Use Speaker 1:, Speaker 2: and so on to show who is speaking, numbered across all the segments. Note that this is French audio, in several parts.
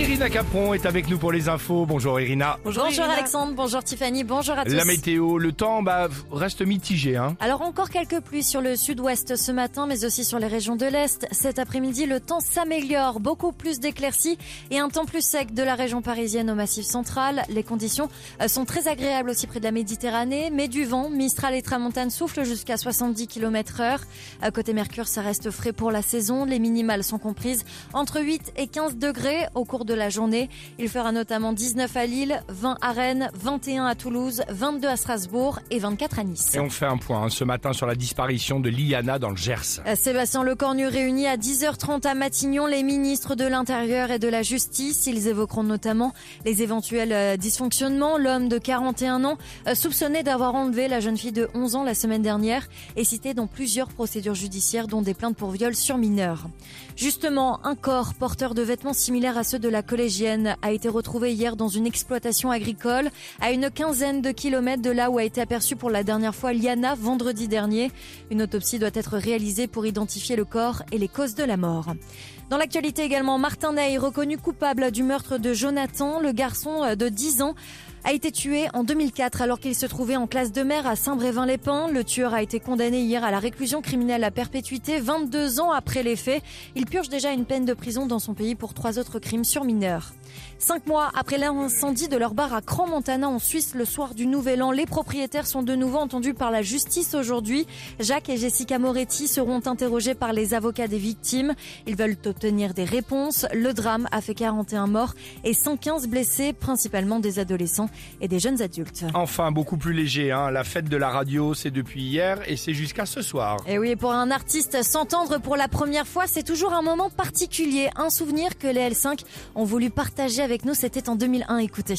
Speaker 1: Irina Capron est avec nous pour les infos. Bonjour Irina.
Speaker 2: Bonjour Alexandre, bonjour Tiffany, bonjour à tous.
Speaker 1: La météo, le temps reste mitigé.
Speaker 2: Alors encore quelques pluies sur le sud-ouest ce matin, mais aussi sur les régions de l'Est. Cet après-midi, le temps s'améliore, beaucoup plus d'éclaircies et un temps plus sec de la région parisienne au Massif central. Les conditions sont très agréables aussi près de la Méditerranée, mais du vent, Mistral et Tramontane soufflent jusqu'à 70 km/h. Côté Mercure, ça reste frais pour la saison. Les minimales sont comprises entre 8 et 15 degrés au cours de la journée. Il fera notamment 19 à Lille, 20 à Rennes, 21 à Toulouse, 22 à Strasbourg et 24 à Nice.
Speaker 1: Et on fait un point ce matin sur la disparition de Liana dans le Gers.
Speaker 2: Sébastien Lecornu réunit à 10h30 à Matignon les ministres de l'Intérieur et de la Justice. Ils évoqueront notamment les éventuels dysfonctionnements. L'homme de 41 ans, soupçonné d'avoir enlevé la jeune fille de 11 ans la semaine dernière, est cité dans plusieurs procédures judiciaires, dont des plaintes pour viol sur mineurs. Justement, un corps porteur de vêtements similaires à ceux de la collégienne a été retrouvé hier dans une exploitation agricole à une quinzaine de kilomètres de là où a été aperçue pour la dernière fois Liana vendredi dernier. Une autopsie doit être réalisée pour identifier le corps et les causes de la mort. Dans l'actualité également, Martin Ney, reconnu coupable du meurtre de Jonathan. Le garçon de 10 ans a été tué en 2004 alors qu'il se trouvait en classe de mer à Saint-Brévin-les-Pins. Le tueur a été condamné hier à la réclusion criminelle à perpétuité, 22 ans après les faits. Il purge déjà une peine de prison dans son pays pour 3 autres crimes sur mineurs. 5 mois après l'incendie de leur bar à Crans-Montana en Suisse le soir du Nouvel An, les propriétaires sont de nouveau entendus par la justice aujourd'hui. Jacques et Jessica Moretti seront interrogés par les avocats des victimes. Ils veulent obtenir des réponses. Le drame a fait 41 morts et 115 blessés, principalement des adolescents et des jeunes adultes.
Speaker 1: Enfin, beaucoup plus léger, la fête de la radio, c'est depuis hier et c'est jusqu'à ce soir.
Speaker 2: Et oui, pour un artiste, s'entendre pour la première fois, c'est toujours un moment particulier. Un souvenir que les L5 ont voulu partager avec nous, c'était en 2001, écoutez.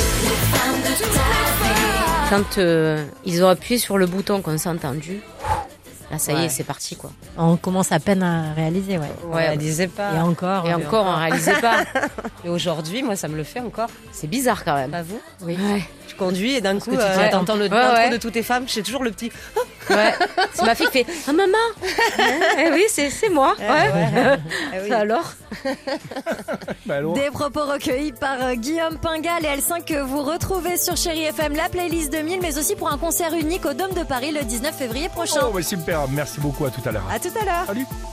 Speaker 3: Quand ils ont appuyé sur le bouton qu'on s'est entendu, là ça y est, c'est parti quoi.
Speaker 4: On commence à peine à réaliser,
Speaker 3: On réalisait pas.
Speaker 4: Et encore,
Speaker 3: on réalisait pas. Et aujourd'hui, moi ça me le fait encore. C'est bizarre quand même.
Speaker 4: Pas vous ?
Speaker 3: Oui.
Speaker 4: Ouais.
Speaker 3: Je conduis et d'un coup,
Speaker 4: t'entends
Speaker 3: le l'intro de Toutes les femmes, j'ai toujours le petit. Ouais. C'est ma fille qui fait ah maman. Oui, c'est moi.
Speaker 4: Oui.
Speaker 3: Alors.
Speaker 2: Des propos recueillis par Guillaume Pingal et L5 que vous retrouvez sur Chérie FM, la playlist 2000, mais aussi pour un concert unique au Dôme de Paris le 19 février prochain.
Speaker 1: Oh, super, merci beaucoup, à tout à l'heure.
Speaker 2: À tout à l'heure.
Speaker 1: Salut.